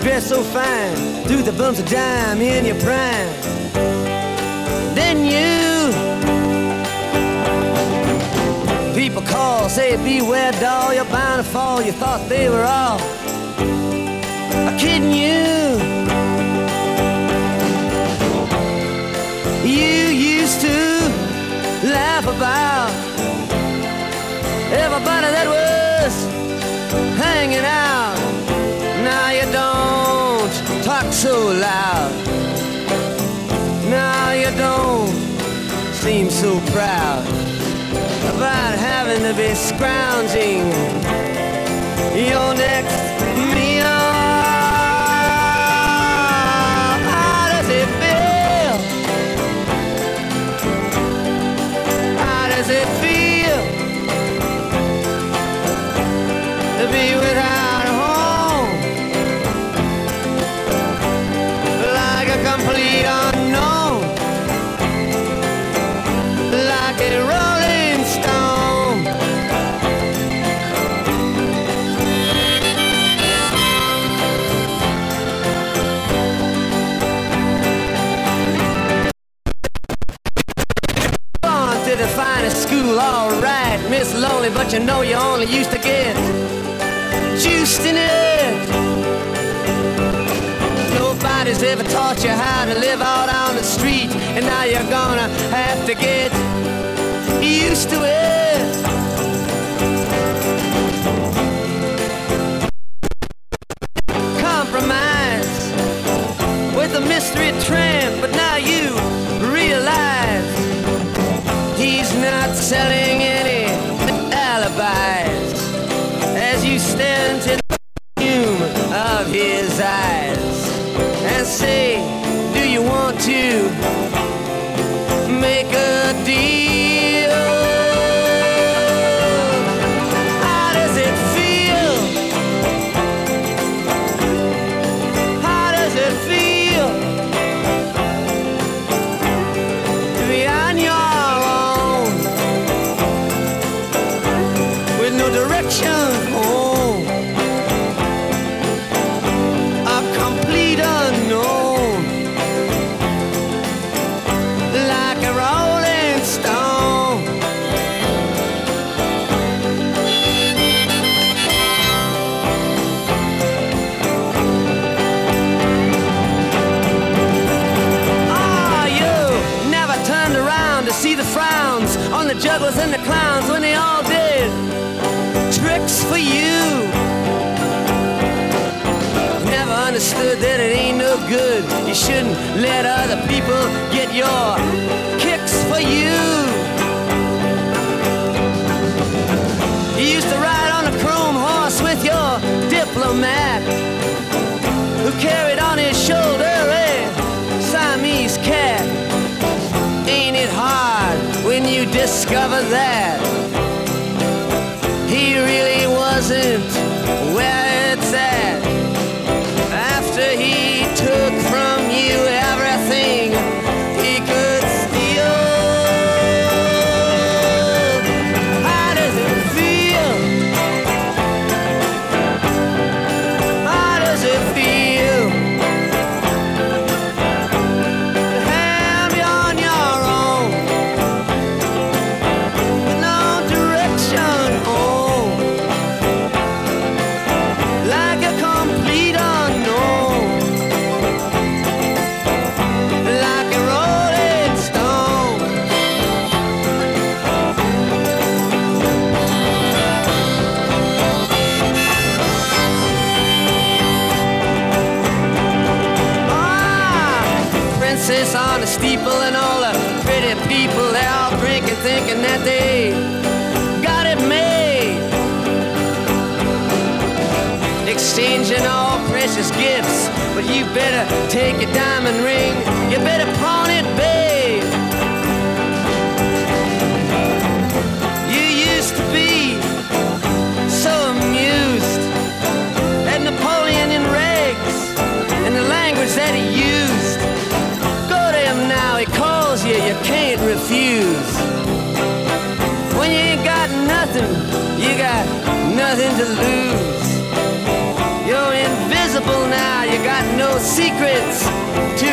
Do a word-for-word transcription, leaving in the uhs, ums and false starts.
dress so fine, through the bumps of dime in your prime. Then you, people call, say beware doll, you're bound to fall. You thought they were all kidding you. You used to laugh about everybody that was hanging out. Now you don't talk so loud. Now you don't seem so proud about having to be scrounging your next meal. How does it feel? How does it feel to be without a home, like a complete unknown, like a rolling stone? Gone to the finest school, all right, Miss Lonely, but you know you only used to get juiced in it. Nobody's ever taught you how to live out on the street, and now you're gonna have to get used to it. Compromise with a mystery tramp, but now you realize he's not selling any alibis as you stare into the fume of his eyes and say, do you want to make a deal? How does it feel? How does it feel to be on your own with no direction home? A complete unknown, like a rolling stone. Ah, you never turned around to see the frowns on the jugglers and the clowns when they all did tricks for you. Never understood that it ain't no good. You shouldn't let other people get your kicks for you. You used to ride on a chrome horse with your diplomat, who carried on his shoulder a Siamese cat. Ain't it hard when you discover that he really wasn't where it's at? After he took from you everything he could steal. How does it feel? How does it feel to have you on your own, with no direction home, like a complete unknown, like a rolling stone? Ah, princess on a steeple and all the pretty people, they're all drinking, thinking that they got it made, exchanging all precious gifts. But you better take your diamond ring, you better pawn it, babe. You used to be so amused at Napoleon in rags and the language that he used. Go to him now, he calls you, you can't refuse. When you ain't got nothing, you got nothing to lose. You're invisible now, you secrets